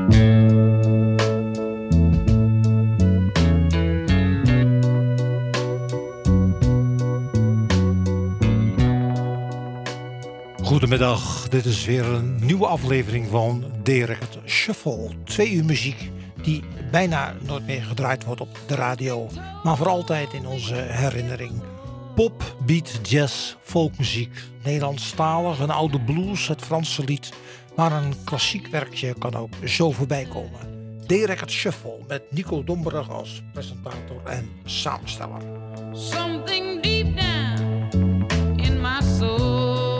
Goedemiddag, dit is weer een nieuwe aflevering van D-Record Shuffle. 2 uur muziek die bijna nooit meer gedraaid wordt op de radio, maar voor altijd in onze herinnering. Pop, beat, jazz, folkmuziek, Nederlandstalig, een oude blues, het Franse lied. Maar een klassiek werkje kan ook zo voorbij komen. D-Record Shuffle met Nico Domburg als presentator en samensteller. Something deep down in my soul.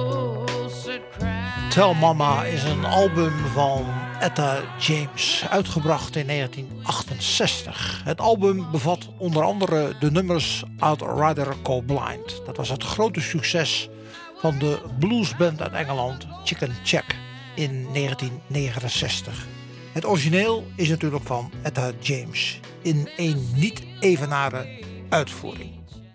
Tell Mama is een album van Etta James, uitgebracht in 1968. Het album bevat onder andere de nummers uit Rider Go Blind. Dat was het grote succes van de bluesband uit Engeland Chicken Check in 1969. Het origineel is natuurlijk van Etta James in een niet evenare uitvoering.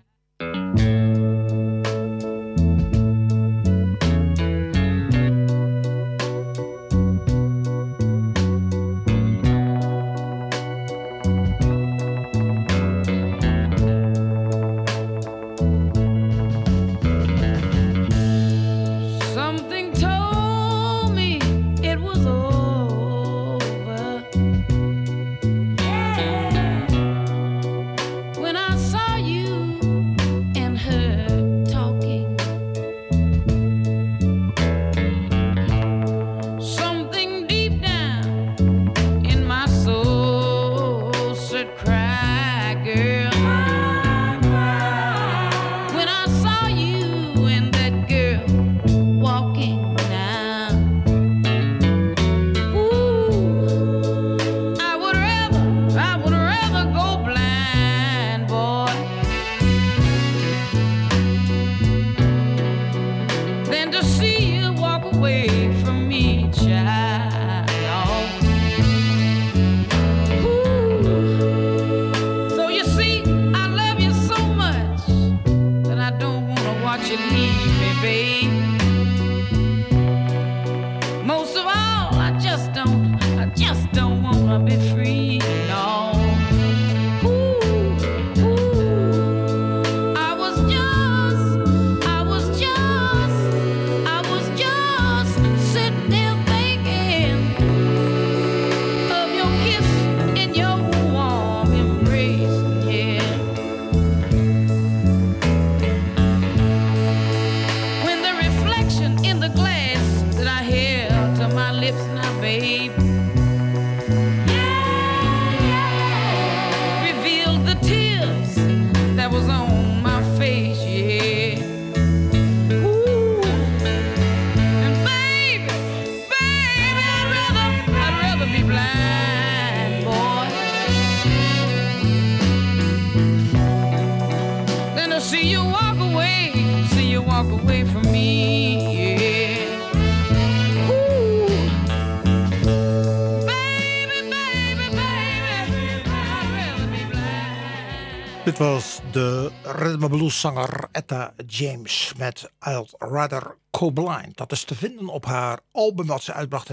Dit was de rhythm and blues zanger Etta James met I'd Rather Go Blind. Dat is te vinden op haar album dat ze uitbracht in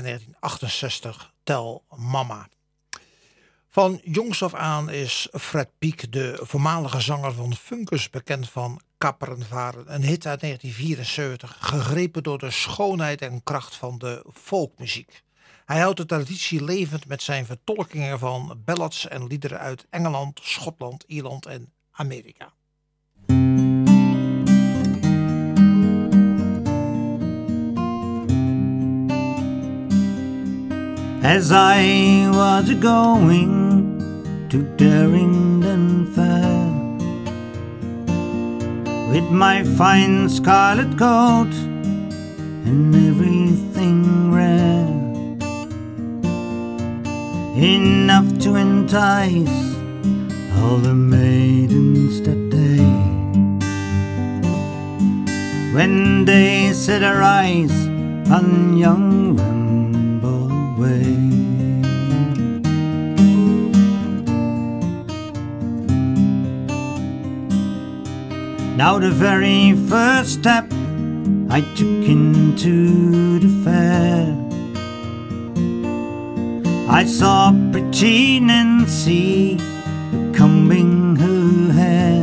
1968, Tell Mama. Van jongs af aan is Fred Peak, de voormalige zanger van Funkus, bekend van Kapperen Varen. Een hit uit 1974, gegrepen door de schoonheid en kracht van de folkmuziek. Hij houdt de traditie levend met zijn vertolkingen van ballads en liederen uit Engeland, Schotland, Ierland en Amerika. As I was going to Darrington Fair, with my fine scarlet coat and everything rare, enough to entice all the maidens that day, when they set their eyes on young Rambleway. Now the very first step I took into the fair, I saw pretty Nancy combing her hair.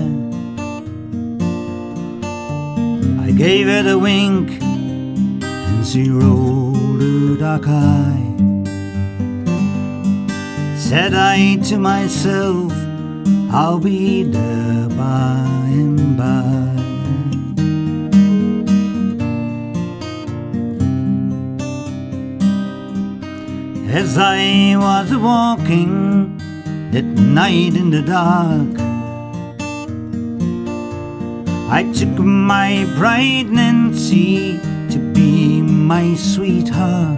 I gave it a wink and she rolled her dark eye. Said I to myself, I'll be there by and by. As I was walking that night in the dark, I took my bride Nancy to be my sweetheart.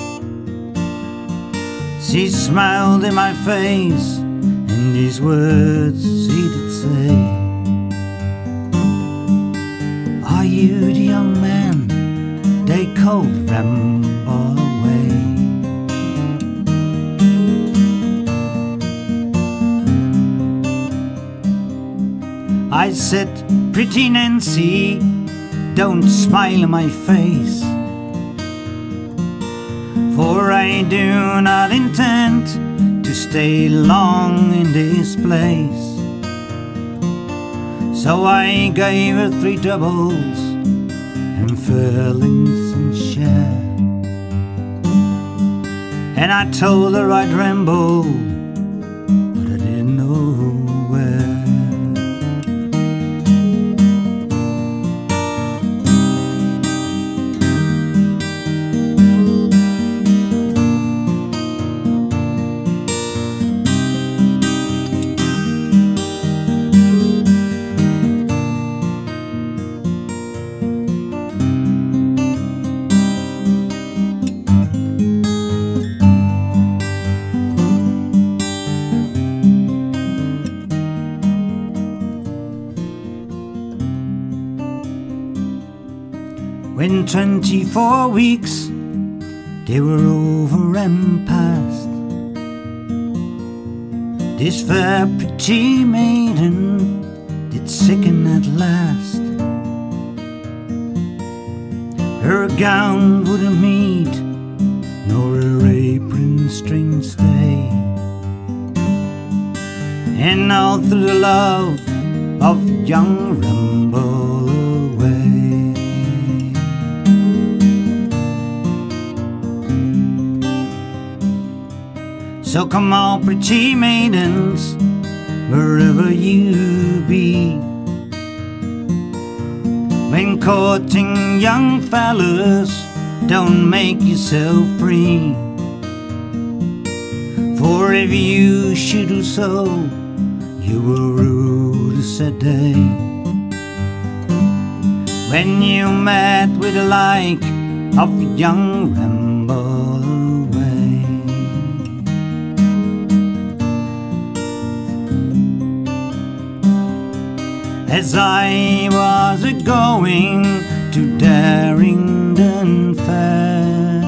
She smiled in my face, and these words she did say, are you the young man they called Rambaway? I said, pretty Nancy, don't smile in my face, for I do not intend to stay long in this place. So I gave her 3 doubles and furlings and share, and I told her I'd ramble, but I didn't know where. When 24 weeks they were over and past, this fair pretty maiden did sicken at last. Her gown wouldn't meet, nor her apron string stay, and all through the love of young Ramble away. So come on, pretty maidens, wherever you be, when courting young fellas, don't make yourself free. For if you should do so, you will rue the sad day when you met with the like of young Ramble away. As I was a-going to Darrington Fair,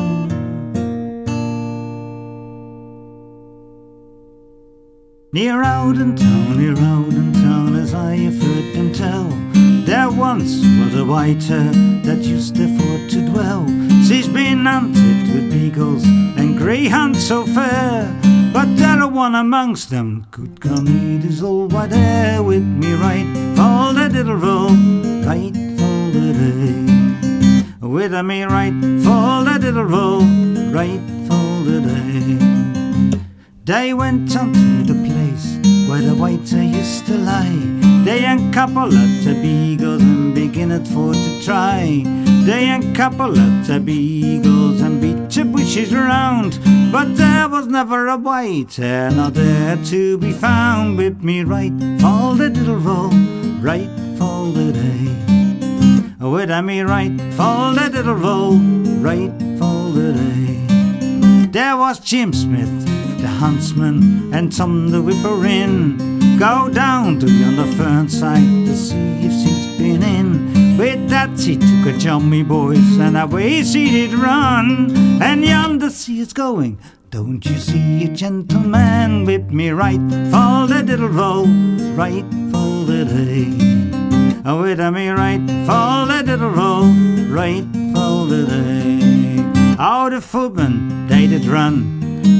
near Ouden Town, as I have heard them tell, there once was a whiter that used therefore to dwell. She's been hunted with beagles and greyhounds so fair, but there are one amongst them could come eat his old white hair. With me right for the little roll, right for the day. With me right for the little roll, right for the day. They went on to the place where the whiter used to lie. They uncoupled the beagles and begin it for to try. They uncoupled the beagles and beat the bushes round, but there was never a whiter not there to be found. With me right for the little roll, right for the day. With me right for the little roll, right for the day. There was Jim Smith, the huntsman, and Tom the whipper-in. Go down to yonder fern side to see if she's been in. With that she took a jummy, boys, and away she did run. And yonder she is going, don't you see a gentleman? With me right for the little roll, right for the day. With me right for the little roll, right for the day. Oh, the footmen, they did run,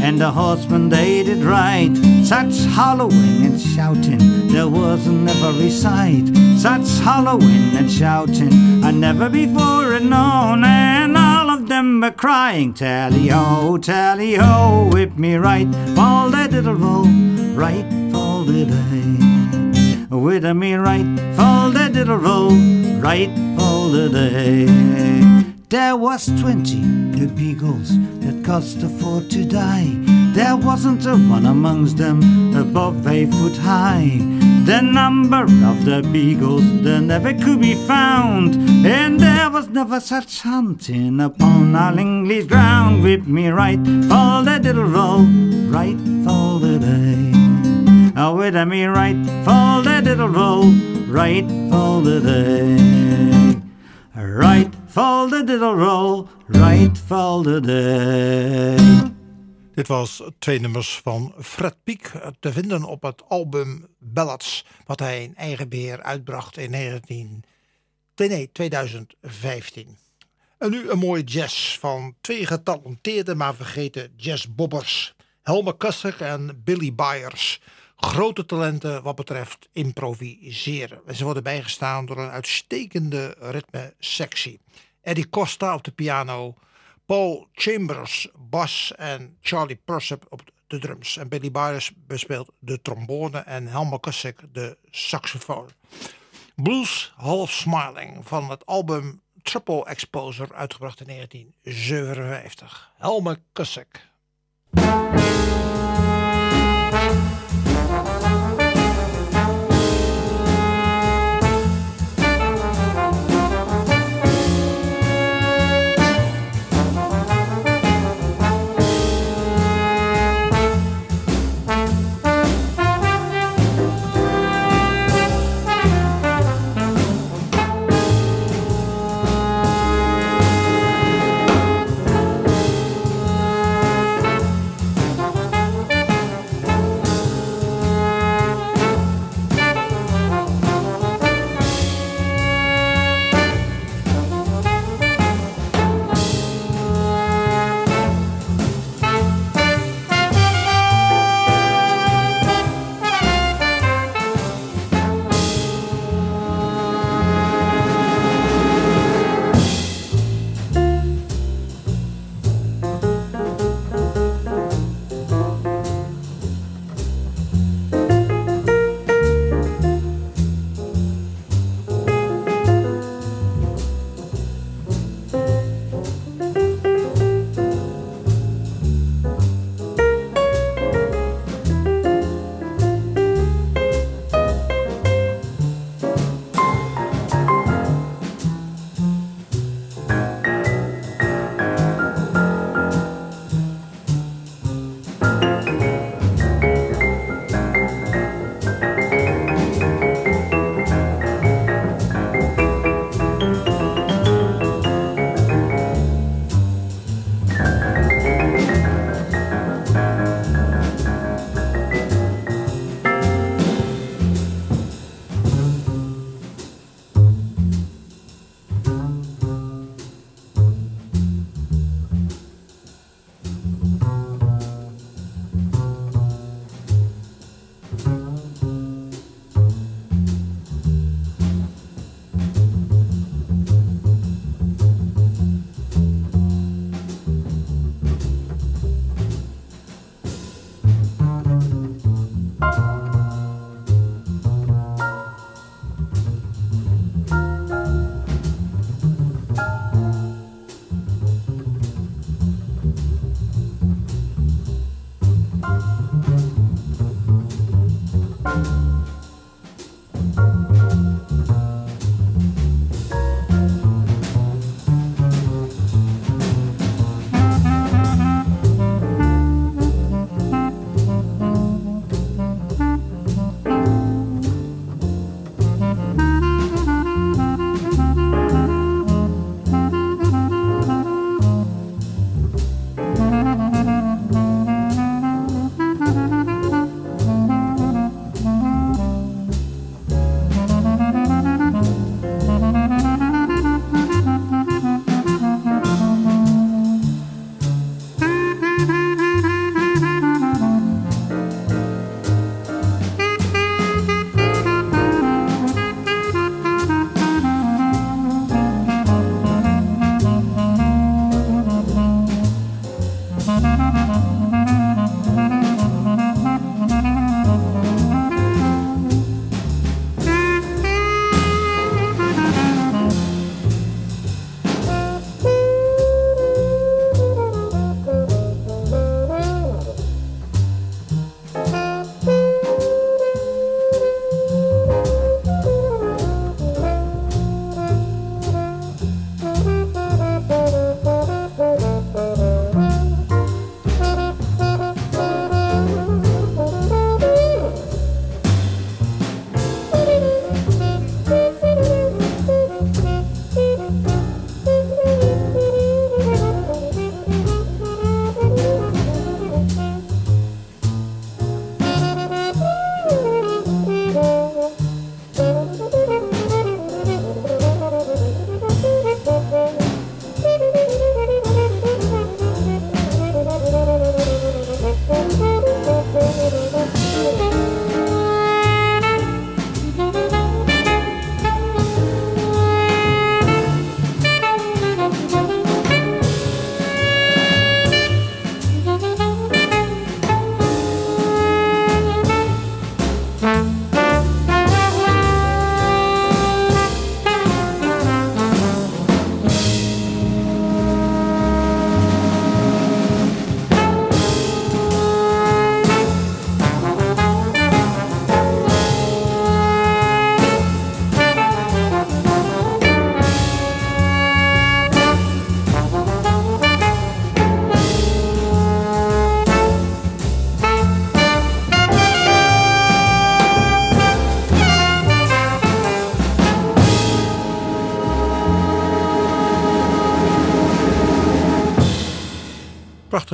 and the horsemen they did ride. Such hollowing and shouting there was in every sight. Such hollowing and shouting I never before had known, and all of them were crying, tally ho, whip me right, fall the diddle roll, right, fall the day. With me right, fall the diddle roll, right, fall the day. There was 20 good beagles that cost a fort to die. There wasn't a one amongst them above 8 foot high. The number of the beagles that never could be found, and there was never such hunting upon our English ground. Whip me right, fall the diddle roll, right, fall the day. With me right, fall the diddle roll, right, fall the day. Right, fall the diddle roll, right, fall the day. Dit was 2 nummers van Fred Piek, te vinden op het album Ballads, wat hij in eigen beheer uitbracht in 2015. En nu een mooie jazz van 2 getalenteerde maar vergeten jazzbobbers, Helmer Cussick en Billy Byers. Grote talenten wat betreft improviseren. En ze worden bijgestaan door een uitstekende ritmesectie. Eddie Costa op de piano, Paul Chambers bas en Charlie Persip op de drums. En Billy Byers bespeelt de trombone en Helmer Cussick de saxofoon. Blues Half Smiling van het album Triple Exposure, uitgebracht in 1957. Helmer Cussick.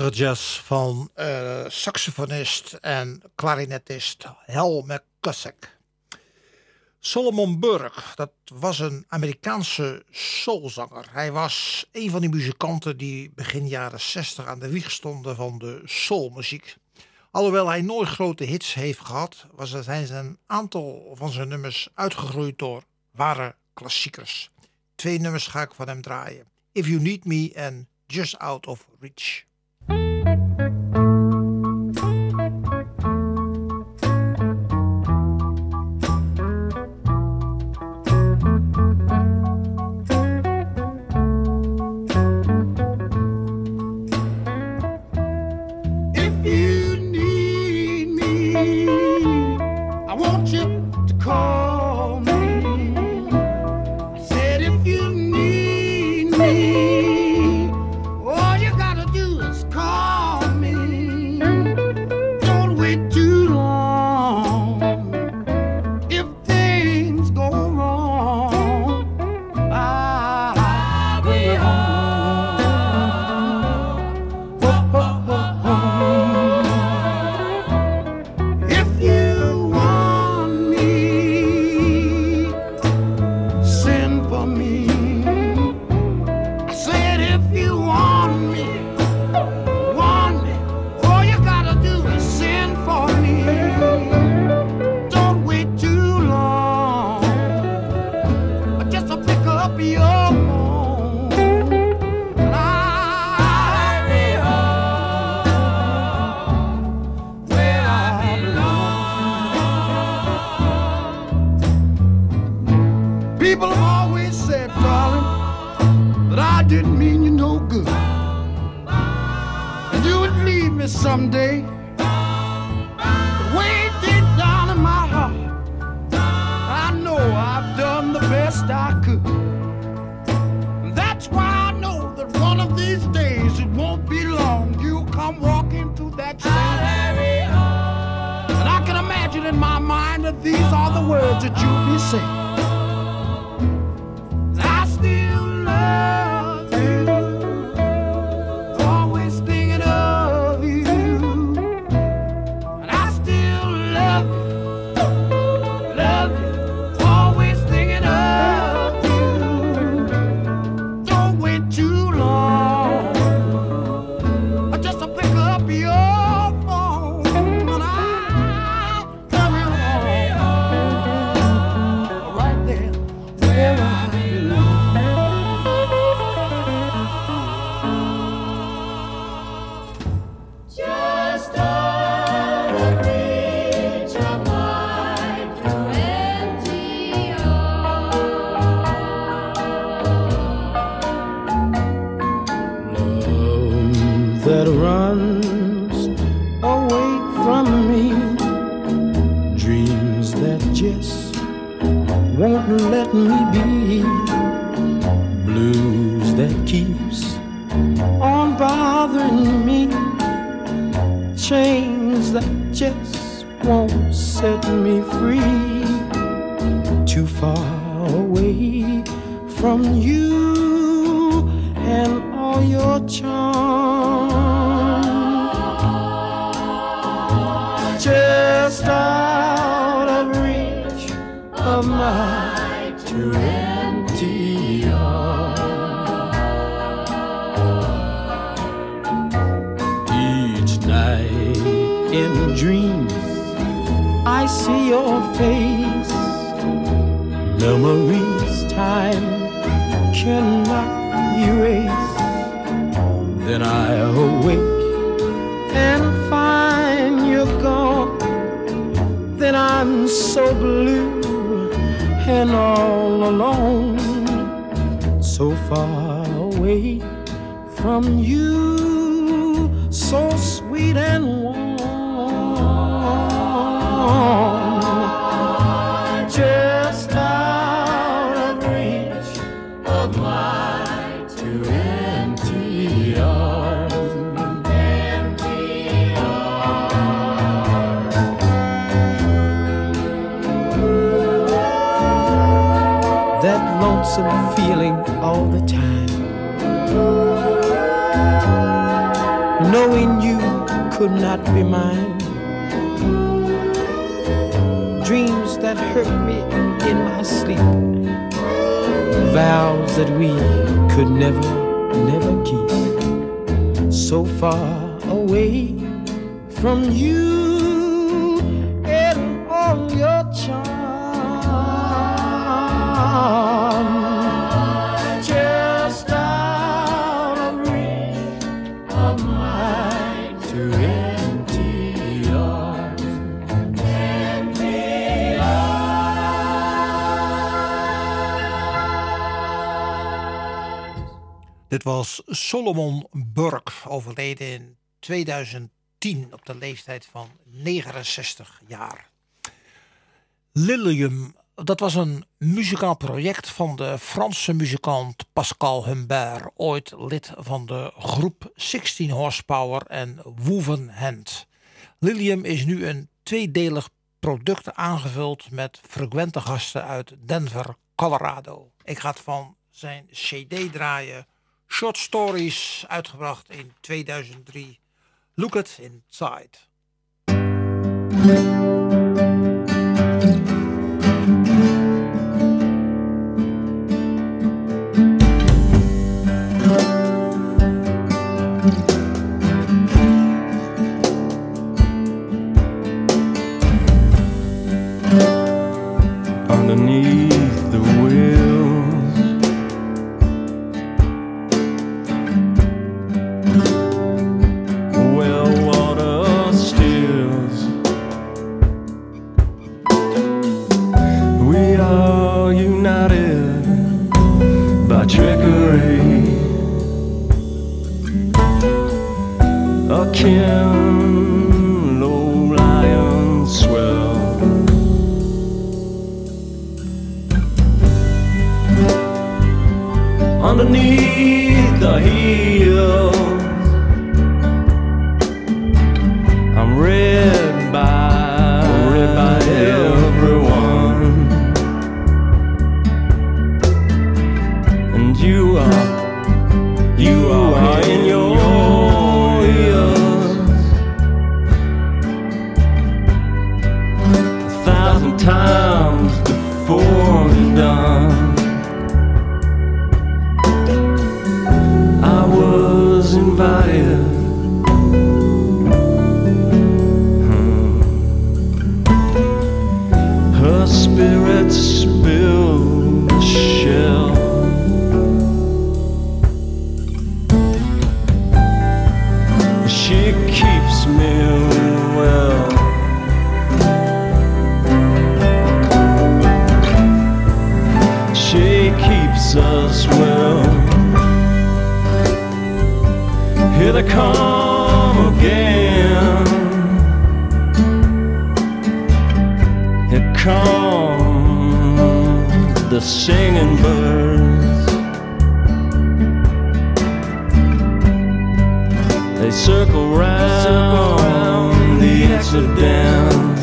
prachtige jazz van saxofonist en klarinetist Hal McCusick. Solomon Burke, dat was een Amerikaanse soulzanger. Hij was een van die muzikanten die begin jaren 60 aan de wieg stonden van de soulmuziek. Alhoewel hij nooit grote hits heeft gehad, zijn een aantal van zijn nummers uitgegroeid door ware klassiekers. 2 nummers ga ik van hem draaien. If You Need Me en Just Out of Reach. Someday, way deep down in my heart, I know I've done the best I could. And that's why I know that one of these days, it won't be long, you'll come walking through that same. And I can imagine in my mind that these are the words that you'll be saying. I still love you. Let me be blues that keeps on bothering me, chains that just won't set me free, too far away from you and all your charm, just out of reach of my too empty arms. Each night in dreams I see your face, memories time cannot erase. Then I awake and find you're gone. Then I'm so blue and all alone, so far away from you, so sweet and warm, just out of reach of my too empty arms. Empty arms. That lonesome feeling all the time, knowing you could not be mine. Dreams that hurt me in my sleep, vows that we could never, never keep. So far away from you and all your charm. Just out of reach of mine to empty arms. Empty arms. Dit was Solomon Burke, overleden in 2010 op de leeftijd van 69 jaar. Lilium, dat was een muzikaal project van de Franse muzikant Pascal Humbert, ooit lid van de groep 16 Horsepower en Woven Hand. Lilium is nu een tweedelig product aangevuld met frequente gasten uit Denver, Colorado. Ik ga het van zijn CD draaien. Short Stories, uitgebracht in 2003. Look It Inside. Underneath the wheels, well, water steals. We are united by trickery, akin low lion swell. Underneath the heels, I'm read by everyone, and you are in your ears 1,000 times before you're done. Was invited. Her spirit spilled a shell. She keeps me well. She keeps us well. Here they come again. Here come the singing birds. They circle round the accident.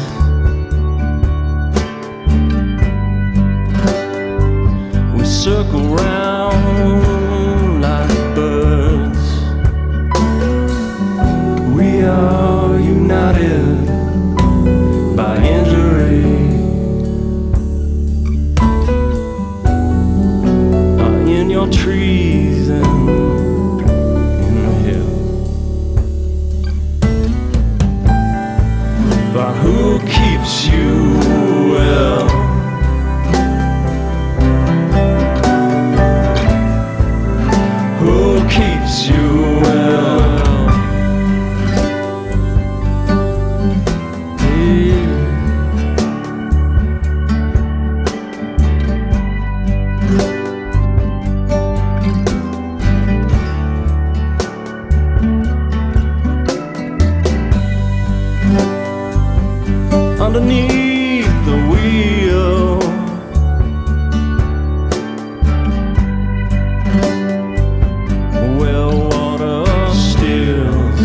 We circle round like birds. We are united by injury, in your trees and in the hill. But who keeps you well? Who keeps you well? Underneath the wheel, well, water steals.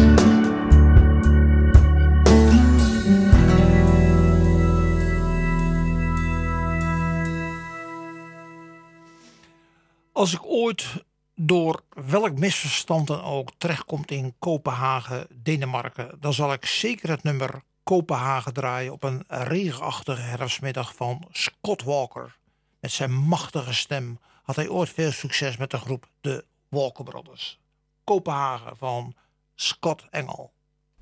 Als ik ooit door welk misverstand dan ook terechtkomt in Kopenhagen, Denemarken, dan zal ik zeker het nummer Kopenhagen draaien op een regenachtige herfstmiddag van Scott Walker. Met zijn machtige stem had hij ooit veel succes met de groep de Walker Brothers. Kopenhagen van Scott Engel.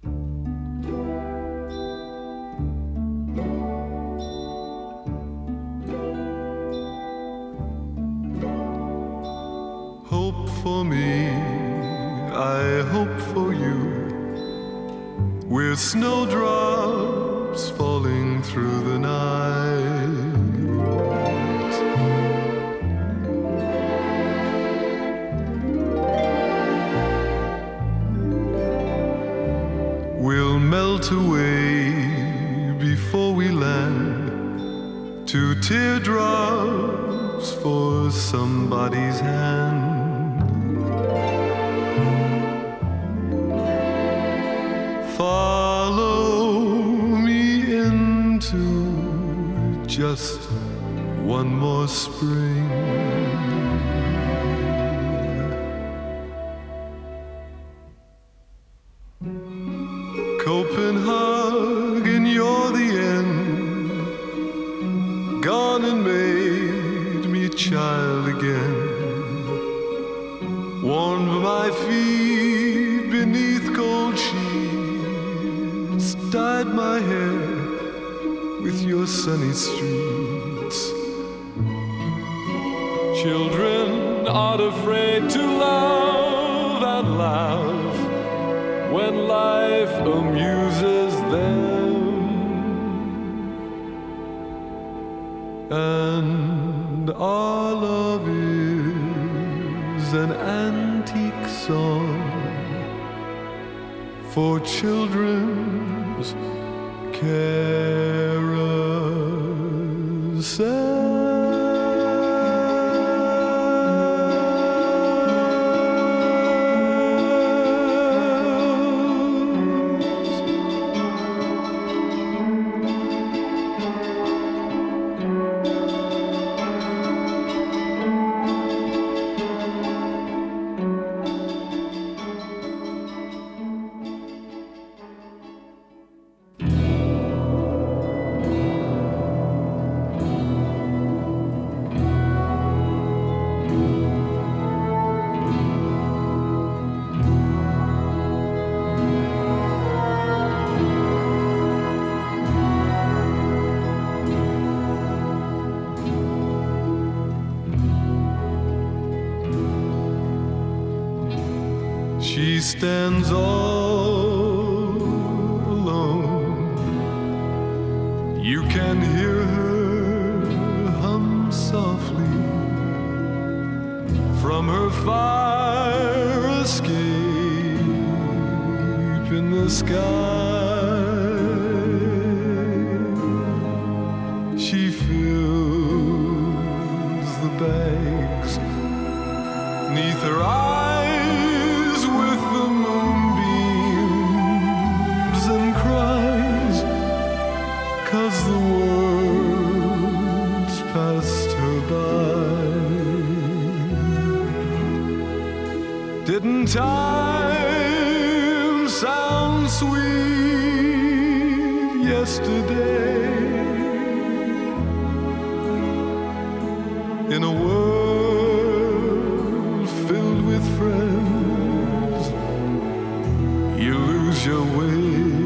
Hope for me, I hope for you, with snowdrops falling through the night. We'll melt away before we land, 2 teardrops for somebody's hand. Follow me into just one more spring. Copenhagen, you're the end, gone and made me a child again. Warmed my feet beneath cold sheets, dyed my hair with your sunny streets. Children aren't afraid to love and laugh when life amuses them, and our love is an antique song for children's carousel. She stands all alone. You can hear her hum softly from her fire escape in the sky. She fills the bags 'neath her eyes with the moonbeams and cries, 'cause the world's passed her by. Didn't time sound sweet yesterday in a world filled with friends? You lose your way.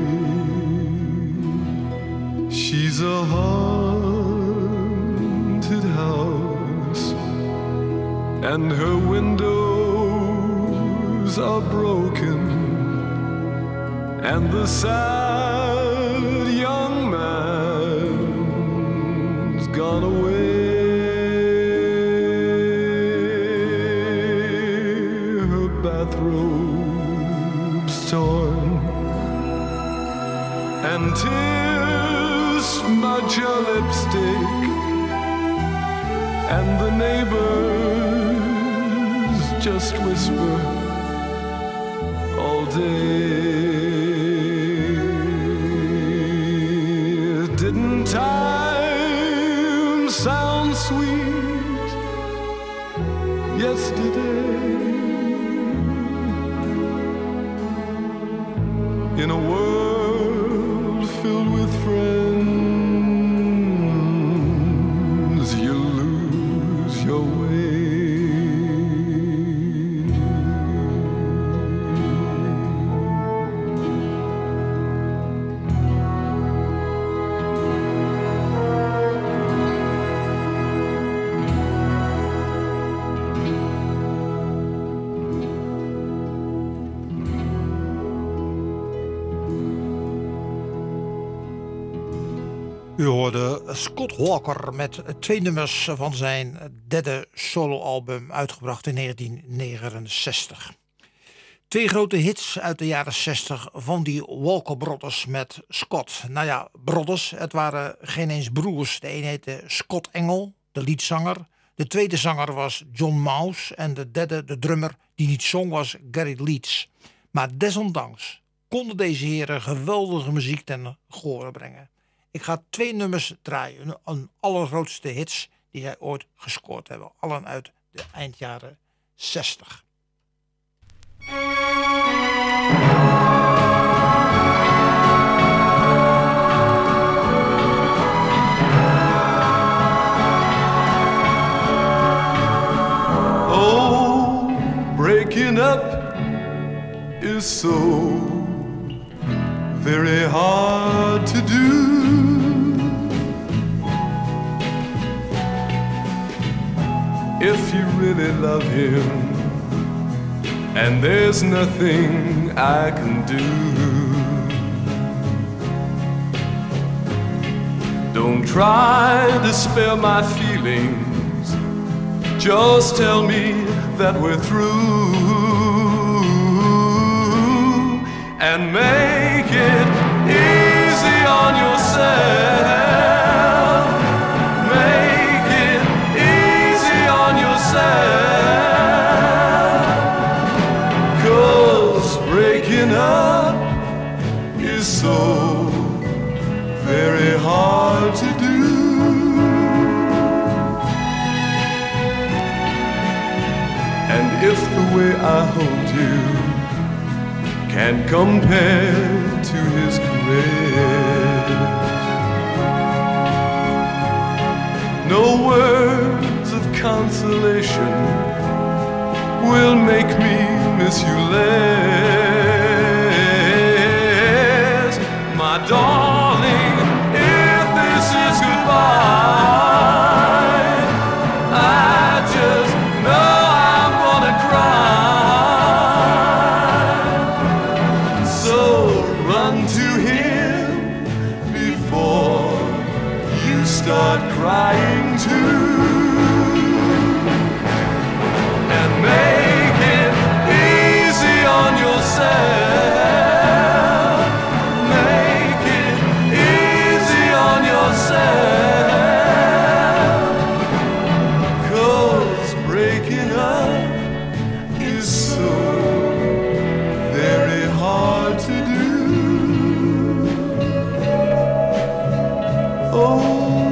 She's a haunted house, and her windows are broken, and the sad young man's gone away. Her bathrobe's torn, and tears smudge her lipstick, and the neighbors just whisper all day. Didn't time sound sweet yesterday? in a world filled with friends, you lose your way. U hoorde Scott Walker met 2 nummers van zijn derde soloalbum uitgebracht in 1969. 2 grote hits uit de jaren 60 van die Walker Brothers met Scott. Nou ja, brothers, het waren geen eens broers. De een heette Scott Engel, de liedzanger. De tweede zanger was John Mouse en de derde, de drummer die niet zong, was Gary Leeds. Maar desondanks konden deze heren geweldige muziek ten gehore brengen. Ik ga 2 nummers draaien, een allergrootste hits die zij ooit gescoord hebben. Allen uit de eindjaren 60. Oh, breaking up is so very hard to do. If you really love him, and there's nothing I can do, don't try to spare my feelings, just tell me that we're through, and make it easy on yourself. Make it easy on yourself, 'cause breaking up is so very hard to do. And if the way I hold you can't compare to his caress, no words of consolation will make me miss you less. My darling, if this is goodbye, I just know I'm gonna cry. So run to him before you start crying too. And make it easy on yourself. Make it easy on yourself. 'Cause breaking up is so very hard to do. Oh,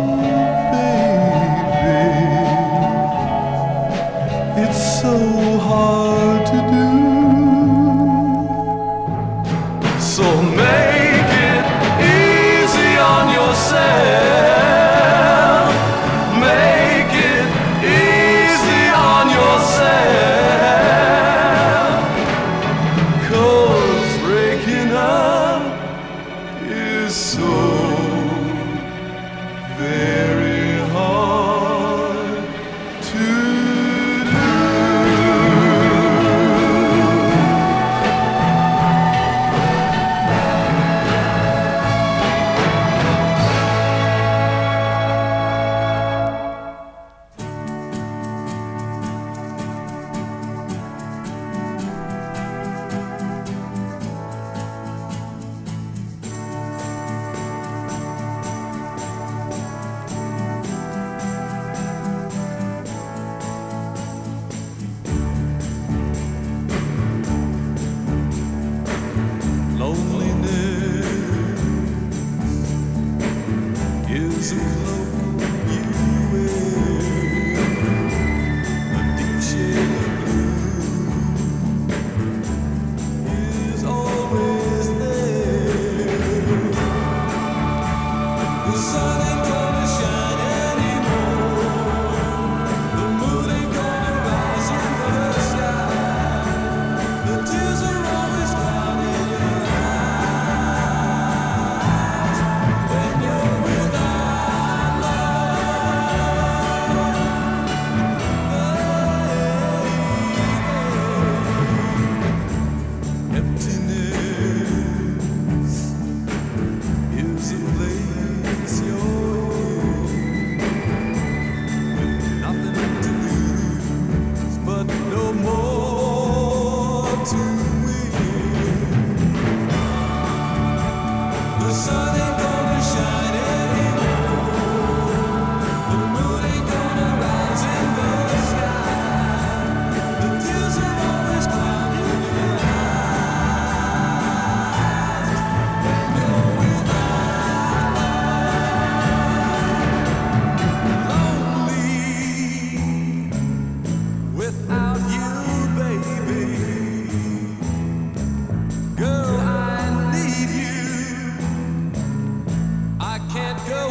so hard to do. So make it easy on yourself. Make it easy on yourself. 'Cause breaking up is so very hard to do. Always there. go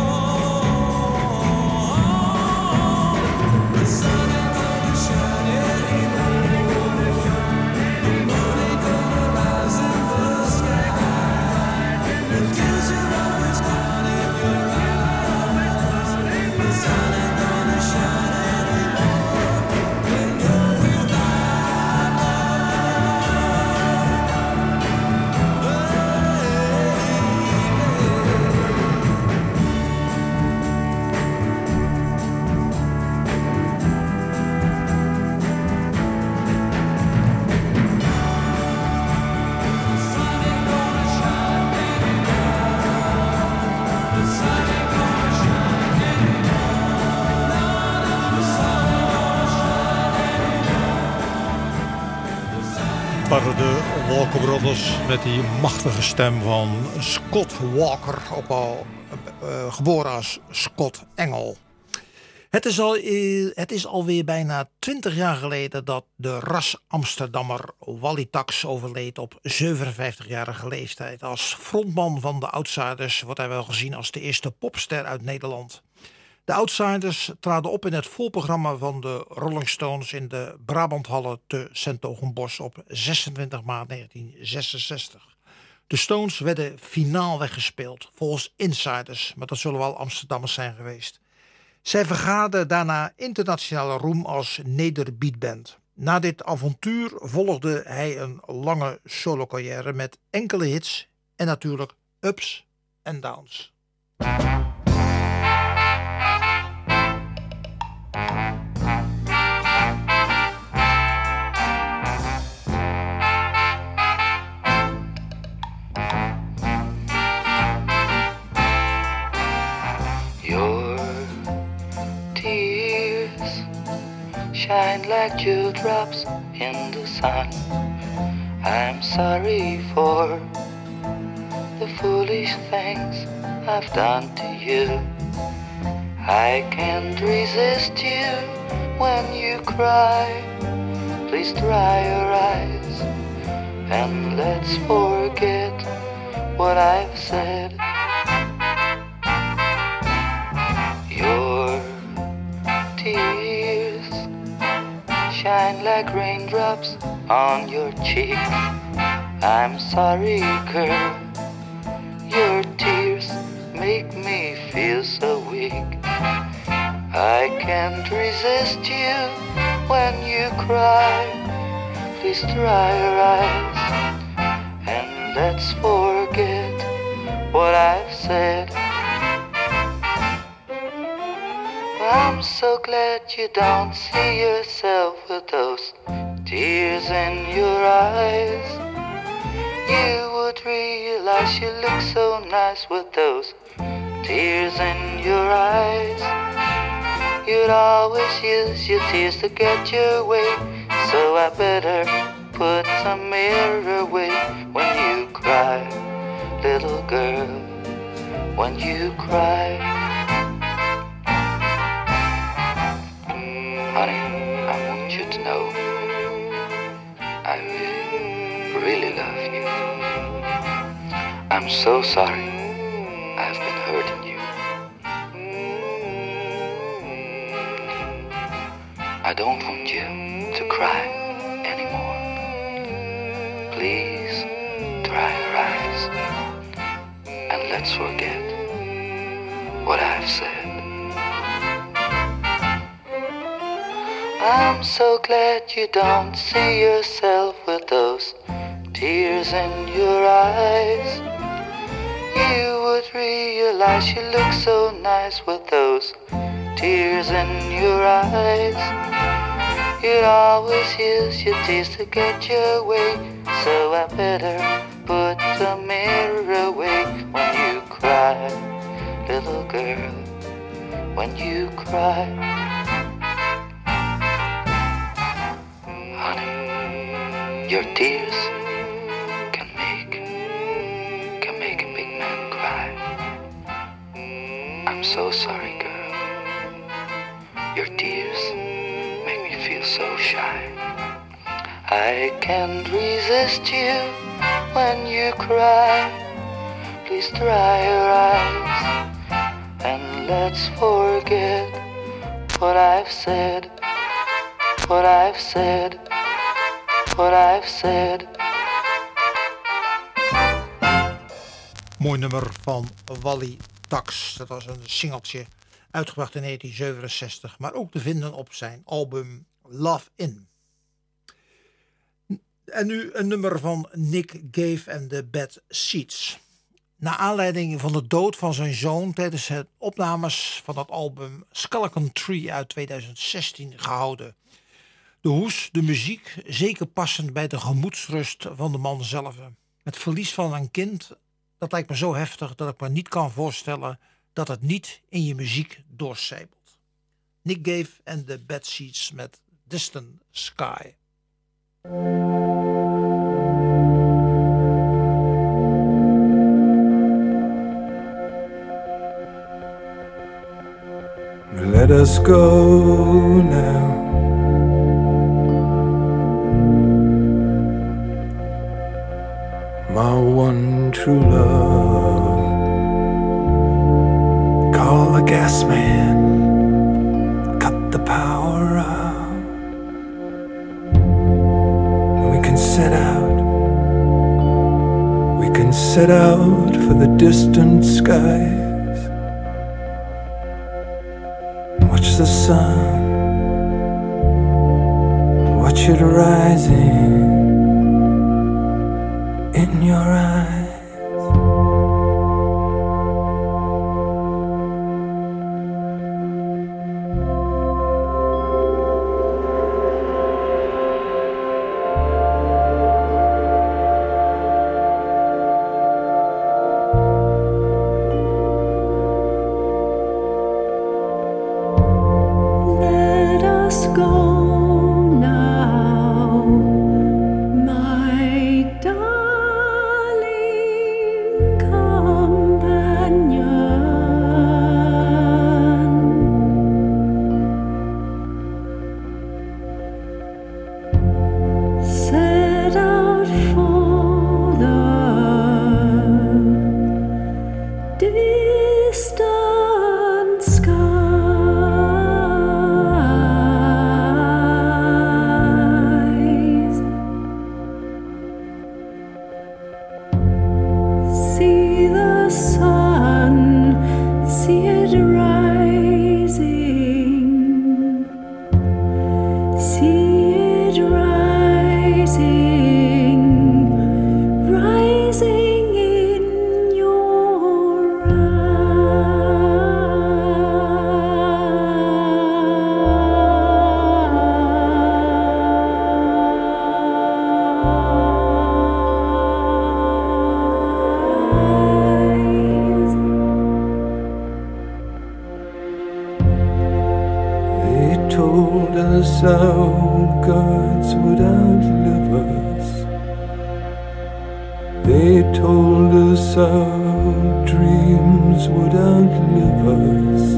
on. The sun ain't gonna shine anymore. The moon ain't gonna rise in the sky. The tears are always gone in your eyes. The sun ain't gonna shine anymore. When you're without waren de Walker Brothers met die machtige stem van Scott Walker, ook al geboren als Scott Engel. Het is alweer bijna 20 jaar geleden dat de ras Amsterdammer Wally Tax overleed op 57-jarige leeftijd. Als frontman van de Outsiders wordt hij wel gezien als de eerste popster uit Nederland. De Outsiders traden op in het voorprogramma van de Rolling Stones in de Brabanthallen te 's-Hertogenbosch op 26 maart 1966. De Stones werden finaal weggespeeld, volgens insiders, maar dat zullen wel Amsterdammers zijn geweest. Zij vergaarden daarna internationale roem als nederbeatband. Na dit avontuur volgde hij een lange solocarrière met enkele hits en natuurlijk ups en downs. Shine like dewdrops in the sun. I'm sorry for the foolish things I've done to you. I can't resist you when you cry. Please dry your eyes and let's forget what I've said. Your tears shine like raindrops on your cheek. I'm sorry, girl. Your tears make me feel so weak. I can't resist you when you cry. Please dry your eyes and let's forget what I've said. I'm so glad you don't see yourself with those tears in your eyes. You would realize you look so nice with those tears in your eyes. You'd always use your tears to get your way, so I better put some mirror away when you cry, little girl, when you cry. Honey, I want you to know I really love you. I'm so sorry I've been hurting you. I don't want you to cry anymore. Please dry your eyes and let's forget what I've said. I'm so glad you don't see yourself with those tears in your eyes. You would realize you look so nice with those tears in your eyes. You'd always use your tears to get your way, so I better put the mirror away when you cry, little girl, when you cry. Honey, your tears can make a big man cry. I'm so sorry, girl. Your tears make me feel so shy. I can't resist you when you cry. Please dry your eyes and let's forget what I've said, what I've said, what I've said. Mooi nummer van Wally Tax. Dat was een singeltje uitgebracht in 1967, maar ook te vinden op zijn album Love In. En nu een nummer van Nick Cave en de Bad Seeds. Na aanleiding van de dood van zijn zoon tijdens het opnames van dat album Skeleton Tree uit 2016 gehouden. De hoes, de muziek, zeker passend bij de gemoedsrust van de man zelf. Het verlies van een kind, dat lijkt me zo heftig dat ik me niet kan voorstellen dat het niet in je muziek doorcijpelt. Nick Cave en de Bad Seeds met Distant Sky. Let us go now. My one true love. Call the gas man. Cut the power out. We can set out. We can set out for the distant skies. Watch the sun, watch it rising in your eyes. Our gods would outlive us. They told us our dreams would outlive us.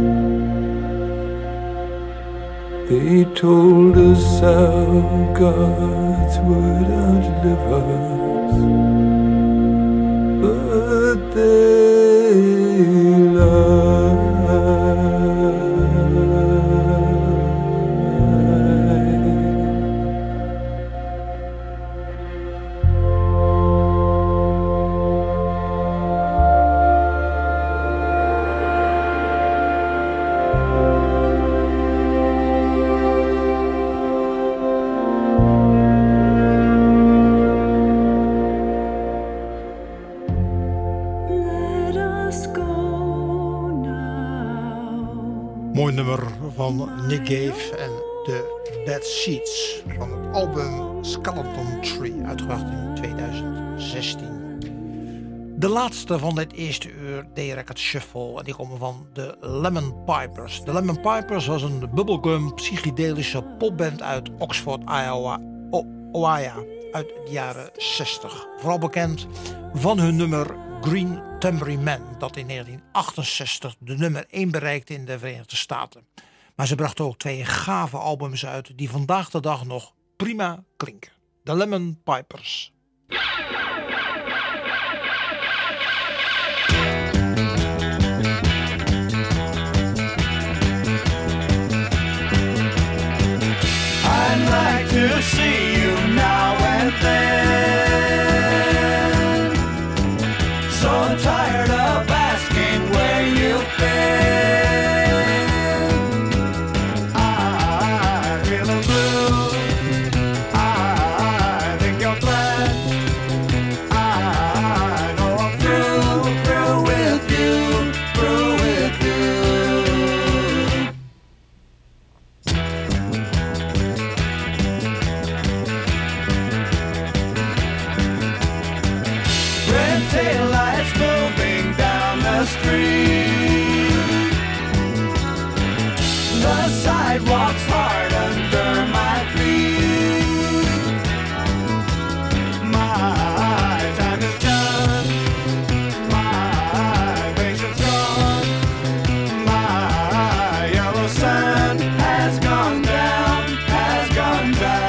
They told us our gods would outlive us. But they lied. Mooi nummer van Nick Cave en de Bad Seeds van het album Skeleton Tree, uitgebracht in 2016. De laatste van dit eerste uur D-Record Shuffle en die komen van de Lemon Pipers. De Lemon Pipers was een bubblegum psychedelische popband uit Oxford, Ohio uit de jaren 60. Vooral bekend van hun nummer Green Tambourine Man, dat in 1968 de nummer 1 bereikte in de Verenigde Staten. Maar ze brachten ook 2 gave albums uit die vandaag de dag nog prima klinken. De Lemon Pipers. street. The sidewalk's hard under my feet. My time is done. My patience gone. My yellow sun has gone down, has gone down.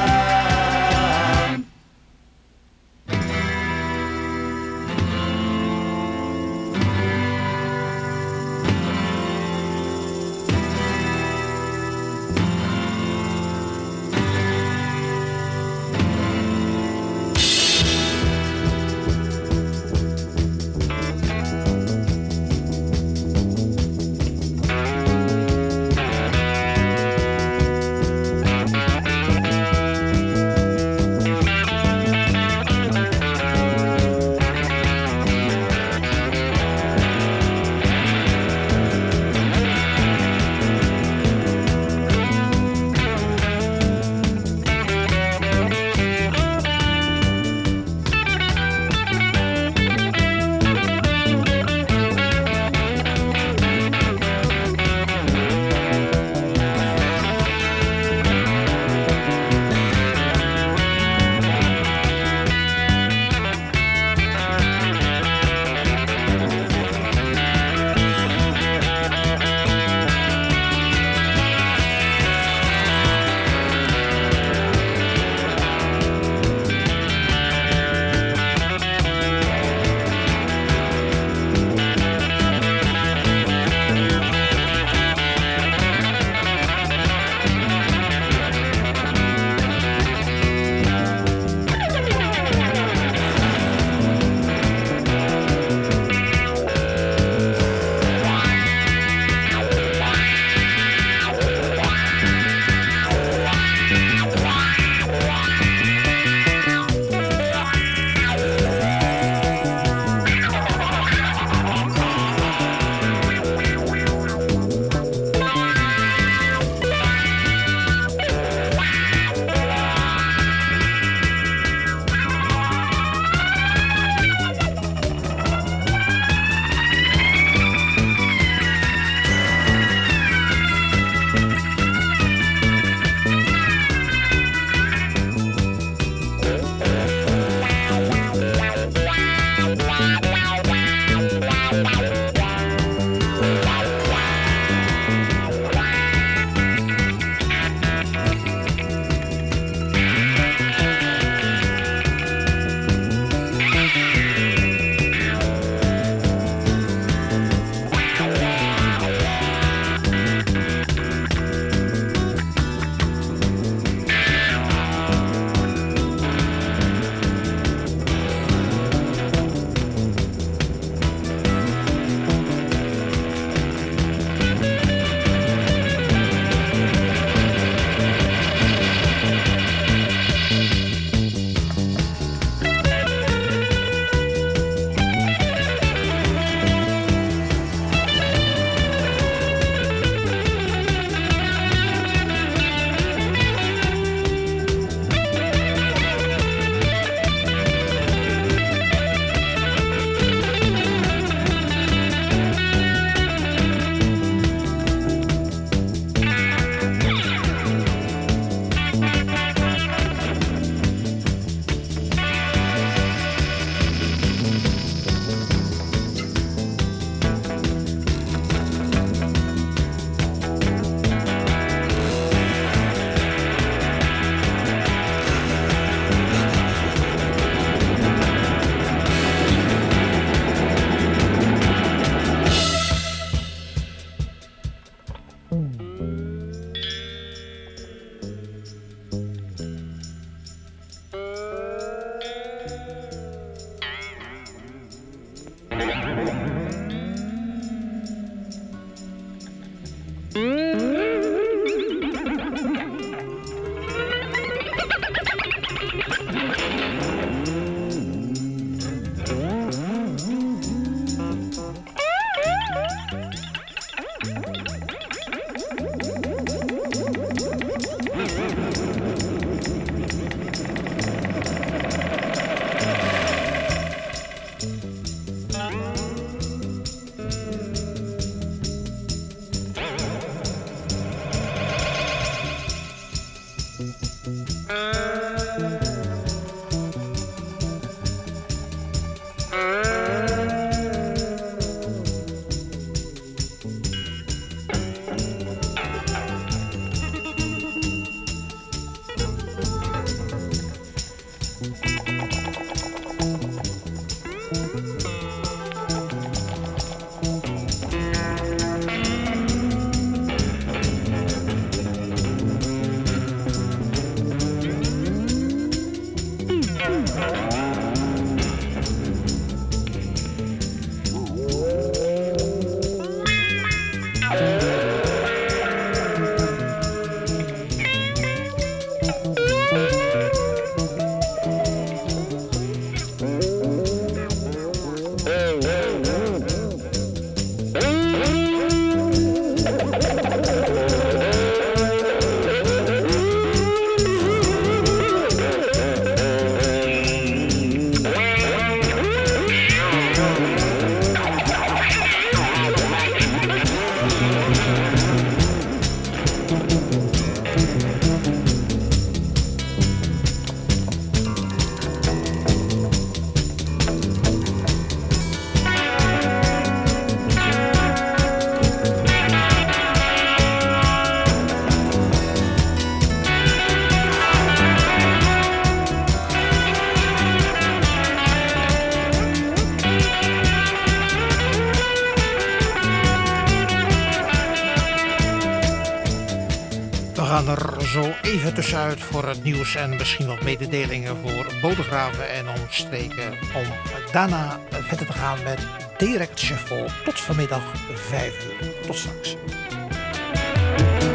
gaan er zo even tussenuit voor het nieuws en misschien wat mededelingen voor Bodegraven en omstreken. Om daarna verder te gaan met Direct Shuffle tot vanmiddag 5 uur. Tot straks.